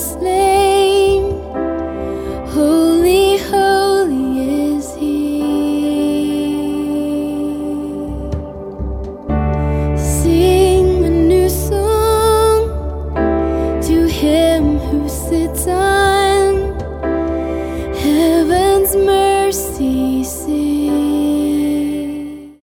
slain. Holy, holy is he. Sing a new song to him who sits on